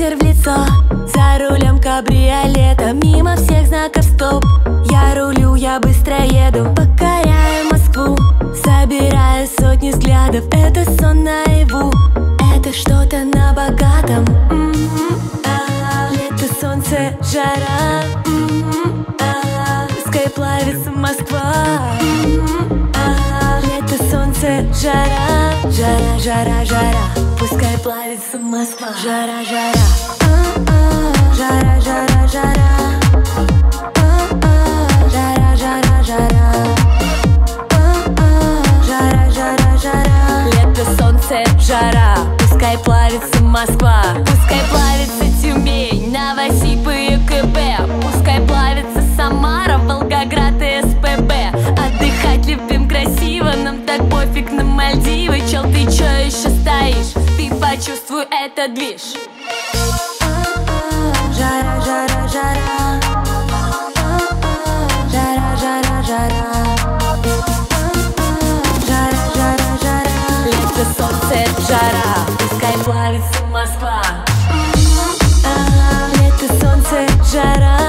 ветер в лицо, за рулем кабриолета, мимо всех знаков стоп. Я рулю, я быстро еду, покоряю Москву, собираю сотни взглядов. Это сон наяву, это что-то на богатом. Лето, солнце, жара, пускай плавится Москва. Лето, солнце, жара, жара, жара, жара, пускай плавится Москва. Жара, жара, жара, жара, жара, жара, жара, жара, жара, жара, жара. Лето, солнце, жара, пускай плавится Москва. Пускай плавится Тюмень, Новосиб и ЮКБ. Пускай плавится Самара, Волгоград и СПБ. Отдыхать любим красиво, нам так пофиг на Мальдивы. Чел, ты чё еще стоишь? Ты почувствуй этот движ. Жара, жара, жара, жара, жара, жара, жара, жара, жара. Лето, солнце, жара, пускай плавится Москва. Лето, солнце, жара,